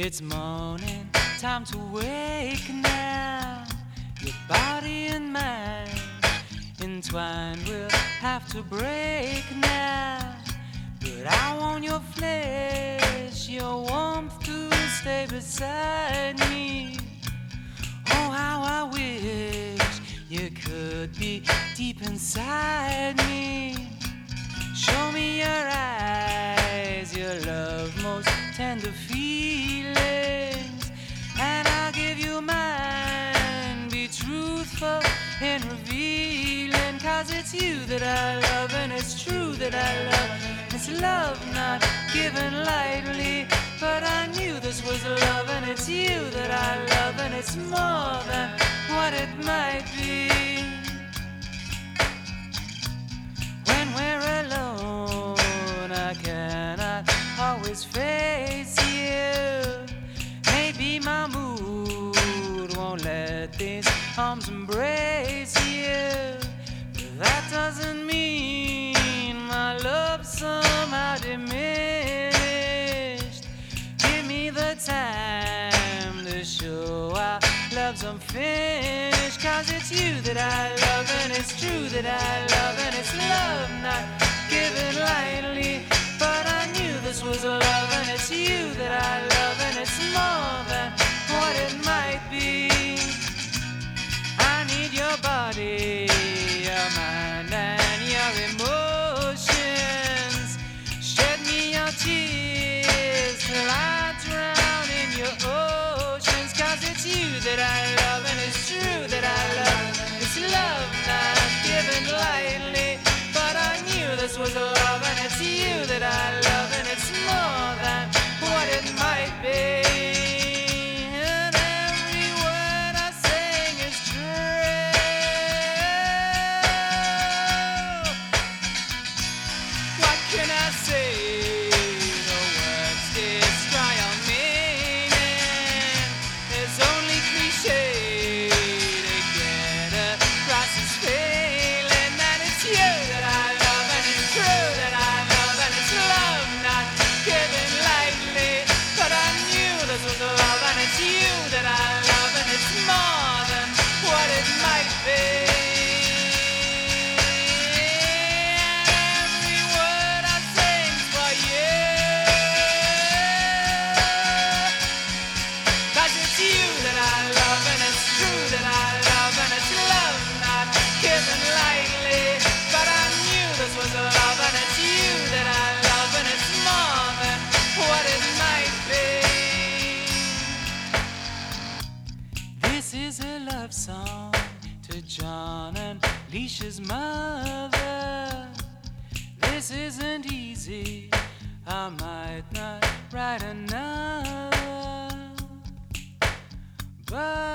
It's morning, time to wake now. Your body and mind entwined, we'll have to break now. But I want your flesh, your warmth to stay beside me. Oh, how I wish you could be deep inside me. Show me your eyes, your love, most tender feelings, and I'll give you mine. Be truthful in revealing, 'cause it's you that I love, and it's true that I love. It's love not given lightly, but I knew this was love, and it's you that I love, and it's more than what it might be. When we're alone, I cannot always face you. Maybe my mood won't let these arms embrace you, but that doesn't mean my love somehow diminished. Give me the time to show our love's unfinished, 'cause it's you that I love, and it's true that I love, and it's love not given lightly, but I knew this was love, and it's you that I love, and it's more than what it might be. I need your body, your mind, and your emotions. Shed me your tears till I drown in your oceans, 'cause it's you that I love, and it's true that I love. It's love not given lightly, but I knew this was love, and it's you that I love, and it's more than what it might be. And every word I sing is true. What can I say? The words destroy your meaning. There's only cliche to get across this feeling that it's you that I love, and it's true that I love, and it's love not given lightly, but I knew this was love, and it's you that I love, and it's more than what it might be. Every word I sing's for you, 'cause it's you that I love, and it's true that I love, and it's love not given lightly, but I knew this was love, and it's you that I love, and it's more than what it might be. This is a love song to John and Leisha's mother. This isn't easy, I might not write another, but